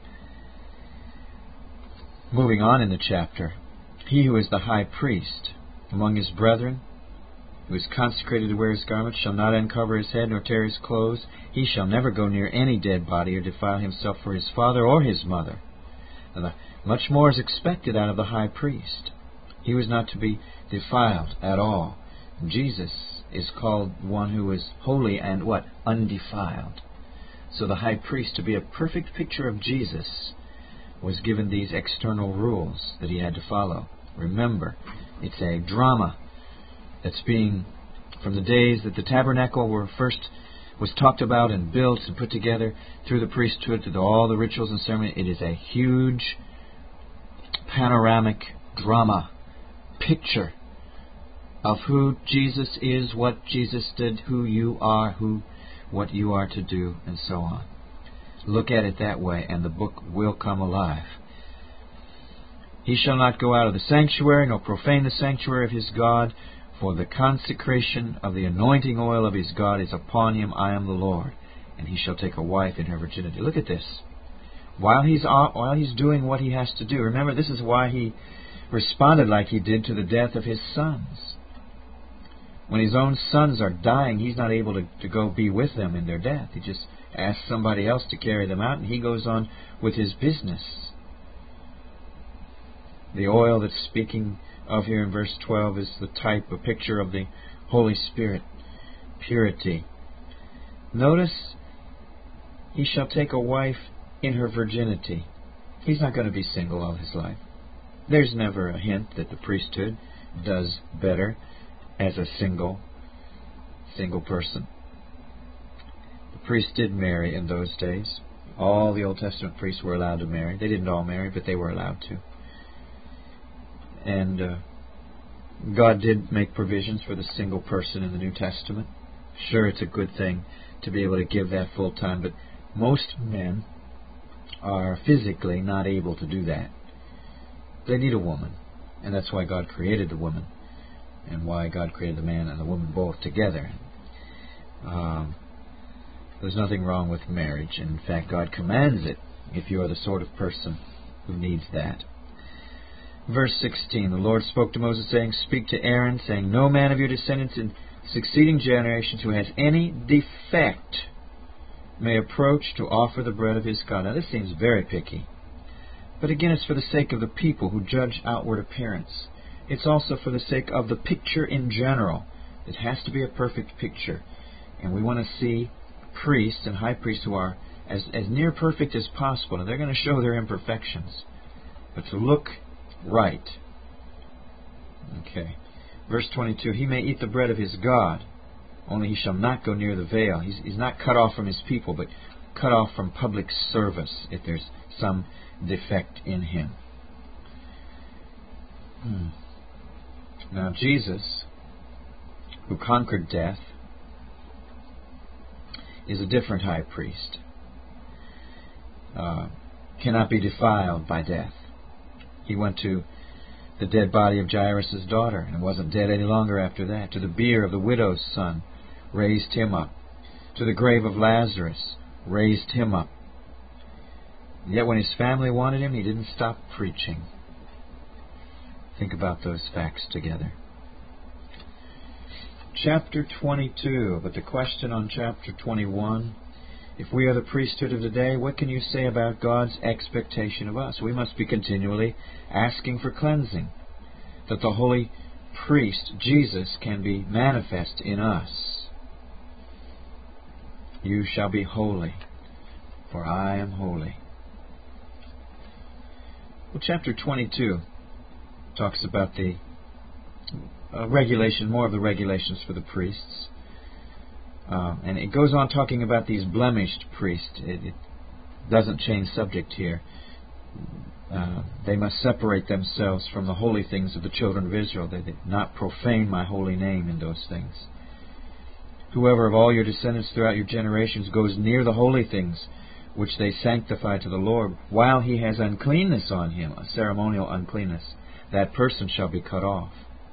Moving on in the chapter, he who is the high priest among his brethren, who is consecrated to wear his garments, shall not uncover his head nor tear his clothes. He shall never go near any dead body or defile himself for his father or his mother. And much more is expected out of the high priest. He was not to be defiled at all. Jesus is called one who is holy and what? Undefiled. So the high priest, to be a perfect picture of Jesus, was given these external rules that he had to follow. Remember, it's a drama that's being, from the days that the tabernacle was talked about and built and put together through the priesthood, through all the rituals and ceremony. It is a huge panoramic drama picture of who Jesus is, what Jesus did, who you are, what you are to do, and so on. Look at it that way, and the book will come alive. He shall not go out of the sanctuary, nor profane the sanctuary of his God, for the consecration of the anointing oil of his God is upon him. I am the Lord. And he shall take a wife in her virginity. Look at this. While he's doing what he has to do. Remember, this is why he responded like he did to the death of his sons. When his own sons are dying, he's not able to go be with them in their death. He just asks somebody else to carry them out, and he goes on with his business. The oil that's speaking of here in verse 12 is the type, a picture of the Holy Spirit, purity. Notice, he shall take a wife in her virginity. He's not going to be single all his life. There's never a hint that the priesthood does better as a single person. The priests did marry in those days. All the Old Testament priests were allowed to marry. They didn't all marry, but they were allowed to. And God did make provisions for the single person in the New Testament. Sure, it's a good thing to be able to give that full time, but most men are physically not able to do that. They need a woman, and that's why God created the woman, and why God created the man and the woman both together. There's nothing wrong with marriage. In fact, God commands it if you are the sort of person who needs that. Verse 16, the Lord spoke to Moses, saying, Speak to Aaron, saying, No man of your descendants in succeeding generations who has any defect may approach to offer the bread of his God. Now this seems very picky. But again, it's for the sake of the people who judge outward appearance. It's also for the sake of the picture in general. It has to be a perfect picture. And we want to see priests and high priests who are as near perfect as possible. And they're going to show their imperfections. But to look right. Okay. Verse 22, He may eat the bread of his God, only he shall not go near the veil. He's not cut off from his people, but cut off from public service if there's some defect in him. Now Jesus, who conquered death, is a different high priest. Cannot be defiled by death. He went to the dead body of Jairus' daughter and wasn't dead any longer after that. To the bier of the widow's son, raised him up. To the grave of Lazarus, raised him up. Yet when his family wanted him, he didn't stop preaching. Think about those facts together. Chapter 22, but the question on chapter 21, if we are the priesthood of today, what can you say about God's expectation of us? We must be continually asking for cleansing, that the holy priest, Jesus, can be manifest in us. You shall be holy, for I am holy. Well, chapter 22 talks about the regulation, more of the regulations for the priests. And it goes on talking about these blemished priests. It doesn't change subject here. They must separate themselves from the holy things of the children of Israel. They did not profane my holy name in those things. Whoever of all your descendants throughout your generations goes near the holy things which they sanctify to the Lord, while he has uncleanness on him, a ceremonial uncleanness, that person shall be cut off.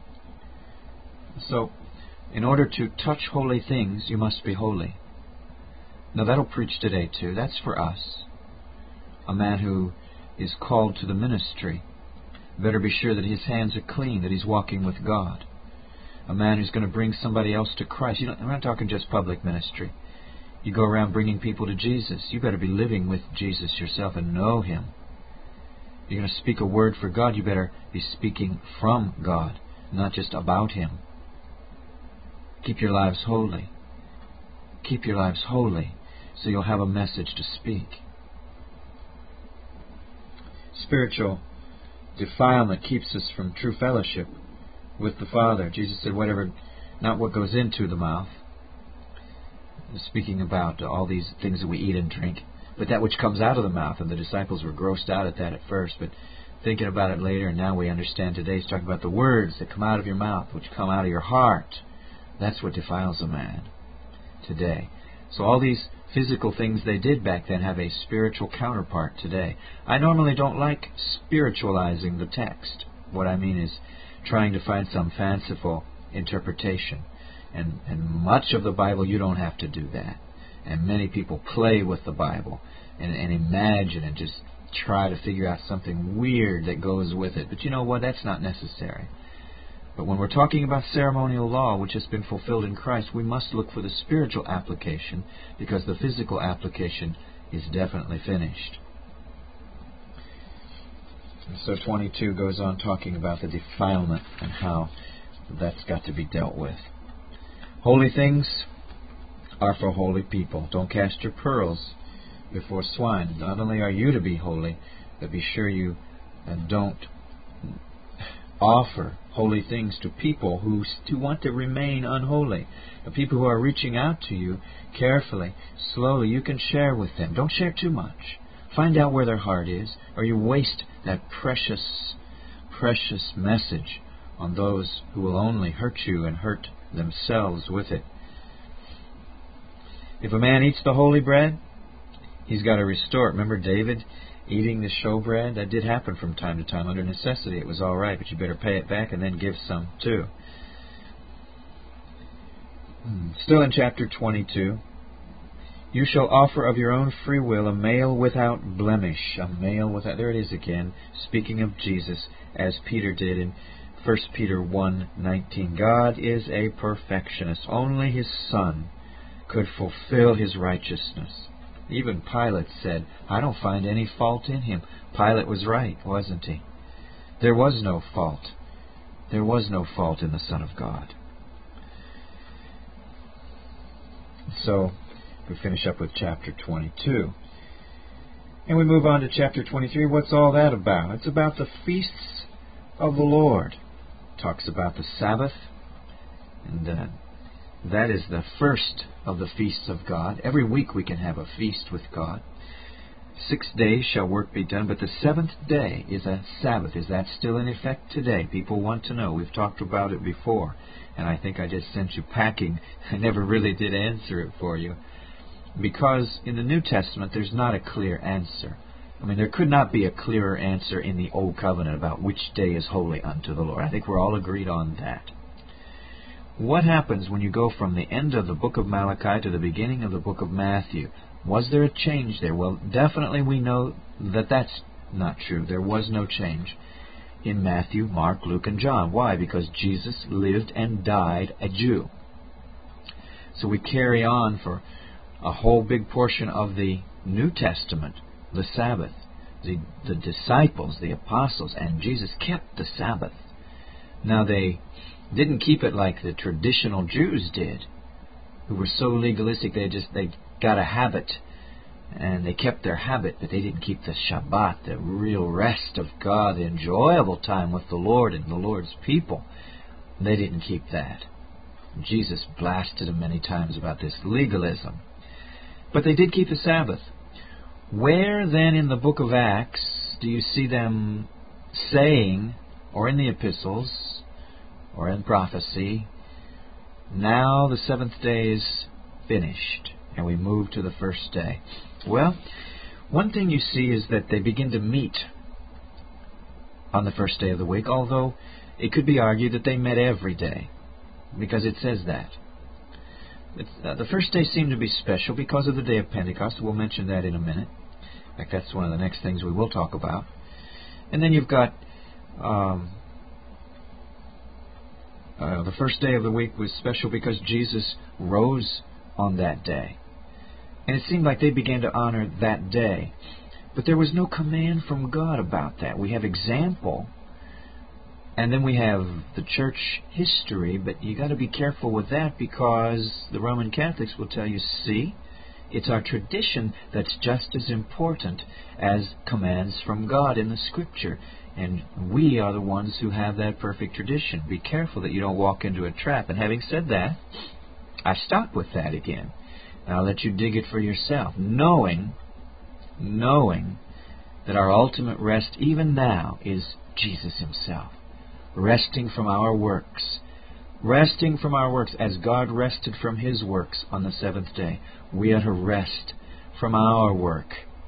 So, in order to touch holy things, you must be holy. Now that'll preach today too. That's for us. A man who is called to the ministry better be sure that his hands are clean, that he's walking with God. A man who's going to bring somebody else to Christ. I'm not talking just public ministry. You go around bringing people to Jesus. You better be living with Jesus yourself and know Him. You're going to speak a word for God. You better be speaking from God, not just about Him. Keep your lives holy. Keep your lives holy so you'll have a message to speak. Spiritual defilement keeps us from true fellowship with the Father. Jesus said, whatever, not what goes into the mouth, speaking about all these things that we eat and drink, but that which comes out of the mouth. And the disciples were grossed out at that at first, but thinking about it later, and now we understand today, he's talking about the words that come out of your mouth, which come out of your heart. That's what defiles a man today. So all these physical things they did back then have a spiritual counterpart today. I normally don't like spiritualizing the text. What I mean is trying to find some fanciful interpretation. And much of the Bible, you don't have to do that. And many people play with the Bible and imagine and just try to figure out something weird that goes with it. But you know what? That's not necessary. But when we're talking about ceremonial law, which has been fulfilled in Christ, we must look for the spiritual application, because the physical application is definitely finished. So 22 goes on talking about the defilement and how that's got to be dealt with. Holy things are for holy people. Don't cast your pearls before swine. Not only are you to be holy, but be sure you don't offer holy things to people who want to remain unholy. The people who are reaching out to you carefully, slowly, you can share with them. Don't share too much. Find out where their heart is, or you waste that precious, precious message on those who will only hurt you and hurt themselves with it. If a man eats the holy bread, he's got to restore it. Remember David eating the showbread? That did happen from time to time. Under necessity, it was all right, but you better pay it back and then give some too. Still in chapter 22, you shall offer of your own free will a male without blemish. A male without... There it is again, speaking of Jesus, as Peter did in 1 Peter 1:19. God is a perfectionist. Only His Son could fulfill His righteousness. Even Pilate said, I don't find any fault in Him. Pilate was right, wasn't he? There was no fault. There was no fault in the Son of God. So, we finish up with chapter 22. And we move on to chapter 23. What's all that about? It's about the feasts of the Lord. It talks about the Sabbath. And that is the first of the feasts of God. Every week we can have a feast with God. 6 days shall work be done, but the seventh day is a Sabbath. Is that still in effect today? People want to know. We've talked about it before, and I think I just sent you packing. I never really did answer it for you, because in the New Testament there's not a clear answer. I mean, there could not be a clearer answer in the Old Covenant about which day is holy unto the Lord. I think we're all agreed on that. What happens when you go from the end of the book of Malachi to the beginning of the book of Matthew? Was there a change there? Well, definitely we know that that's not true. There was no change in Matthew, Mark, Luke, and John. Why? Because Jesus lived and died a Jew. So we carry on for a whole big portion of the New Testament, the Sabbath. The disciples, the apostles, and Jesus kept the Sabbath. Now they didn't keep it like the traditional Jews did, who were so legalistic they got a habit, and they kept their habit, but they didn't keep the Shabbat, the real rest of God, the enjoyable time with the Lord and the Lord's people. They didn't keep that. Jesus blasted them many times about this legalism. But they did keep the Sabbath. Where then in the book of Acts do you see them saying, or in the epistles, or in prophecy, now the seventh day is finished, and we move to the first day? Well, one thing you see is that they begin to meet on the first day of the week, although it could be argued that they met every day, because it says that. The first day seemed to be special because of the day of Pentecost. We'll mention that in a minute. In fact, that's one of the next things we will talk about. And then you've got the first day of the week was special because Jesus rose on that day. And it seemed like they began to honor that day. But there was no command from God about that. We have example, and then we have the church history, but you got to be careful with that, because the Roman Catholics will tell you, see, it's our tradition that's just as important as commands from God in the Scripture. And we are the ones who have that perfect tradition. Be careful that you don't walk into a trap. And having said that, I stop with that again. And I'll let you dig it for yourself, knowing that our ultimate rest even now is Jesus Himself. Resting from our works. Resting from our works as God rested from His works on the seventh day. We are to rest from our work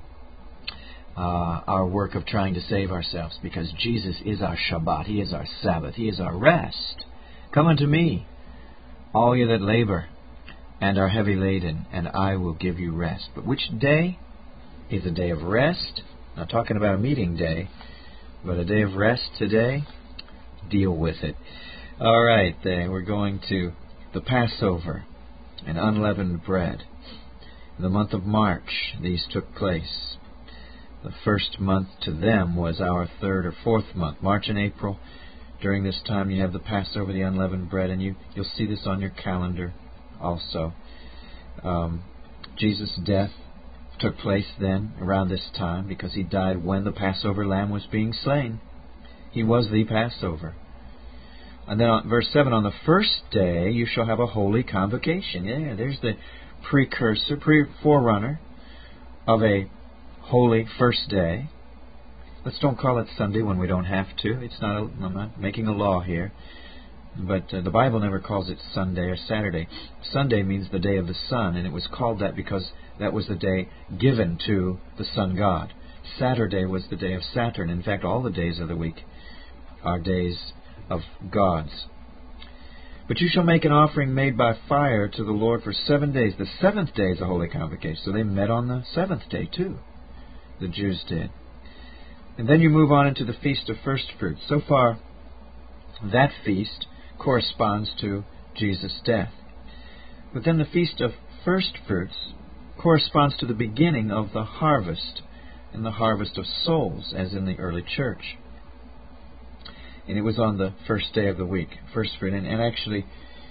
of trying to save ourselves, because Jesus is our Shabbat. He is our Sabbath. He is our rest. Come unto me, all you that labor and are heavy laden, and I will give you rest. But which day is a day of rest? Not talking about a meeting day, but a day of rest today. Deal with it. All right, then we're going to the Passover and unleavened bread. In the month of March, these took place. The first month to them was our third or fourth month, March and April. During this time you have the Passover, the unleavened bread, and you'll see this on your calendar. also. Jesus' death took place then, around this time, because He died when the Passover lamb was being slain. He was the Passover. And then on verse 7, on the first day you shall have a holy convocation. Yeah, there's the precursor, forerunner of a holy first day. Let's don't call it Sunday when we don't have to. I'm not making a law here. But the Bible never calls it Sunday or Saturday. Sunday means the day of the sun, and it was called that because that was the day given to the sun god. Saturday was the day of Saturn. In fact, all the days of the week are days of gods. But you shall make an offering made by fire to the Lord for 7 days. The seventh day is a holy convocation. So they met on the seventh day too. The Jews did. And then you move on into the Feast of First Fruits. So far, that feast corresponds to Jesus' death. But then the Feast of First Fruits corresponds to the beginning of the harvest, and the harvest of souls, as in the early church. And it was on the first day of the week, first fruit, and actually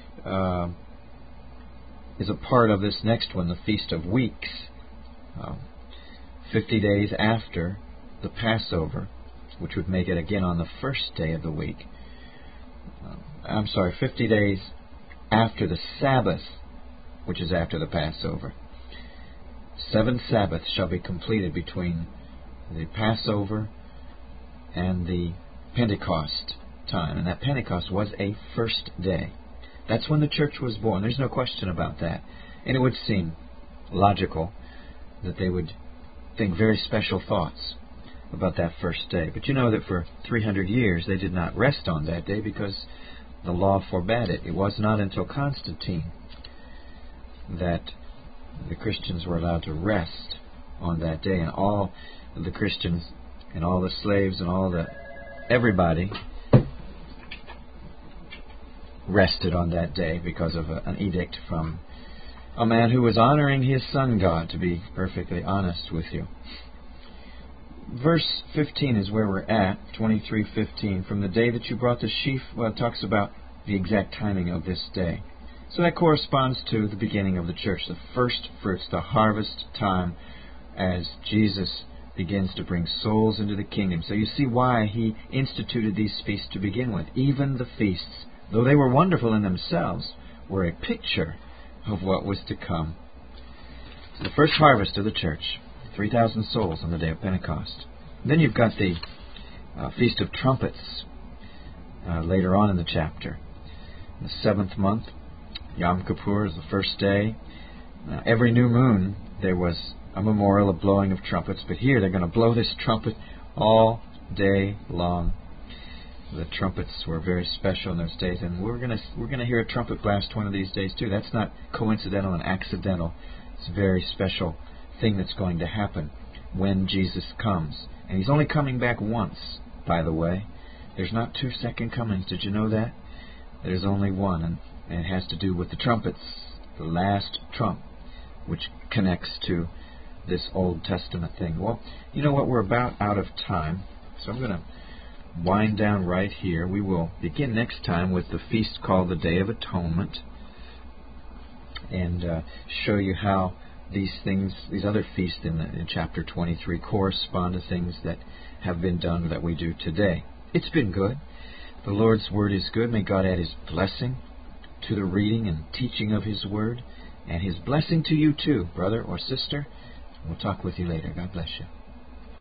is a part of this next one, the Feast of Weeks, 50 days after the Passover, which would make it again on the first day of the week. 50 days after the Sabbath, which is after the Passover. 7 Sabbaths shall be completed between the Passover and the Pentecost time. And that Pentecost was a first day. That's when the church was born. There's no question about that. And it would seem logical that they would think very special thoughts about that first day. But you know that for 300 years they did not rest on that day because the law forbade it. It was not until Constantine that the Christians were allowed to rest on that day. And all the Christians and all the slaves and everybody rested on that day because of an edict from a man who was honoring his sun god, to be perfectly honest with you. Verse 15 is where we're at, 23:15. From the day that you brought the sheaf, it talks about the exact timing of this day. So that corresponds to the beginning of the church, the first fruits, the harvest time, as Jesus begins to bring souls into the kingdom. So you see why He instituted these feasts to begin with. Even the feasts, though they were wonderful in themselves, were a picture of what was to come. So the first harvest of the church, 3,000 souls on the day of Pentecost. Then you've got the Feast of Trumpets later on in the chapter. In the 7th month, Yom Kippur is the first day. Every new moon there was a memorial of blowing of trumpets, but here they're going to blow this trumpet all day long. The trumpets were very special in those days, and we're going to hear a trumpet blast one of these days too. That's not coincidental and accidental. It's a very special thing that's going to happen when Jesus comes. And He's only coming back once, by the way. There's not 2 second comings. Did you know that? There's only one, and it has to do with the trumpets, the last trump, which connects to this Old Testament thing. Well, you know what? We're about out of time, so I'm going to wind down right here. We will begin next time with the feast called the Day of Atonement, and show you how these things, these other feasts in chapter 23, correspond to things that have been done that we do today. It's been good. The Lord's Word is good. May God add His blessing to the reading and teaching of His Word, and His blessing to you too, brother or sister. We'll talk with you later. God bless you.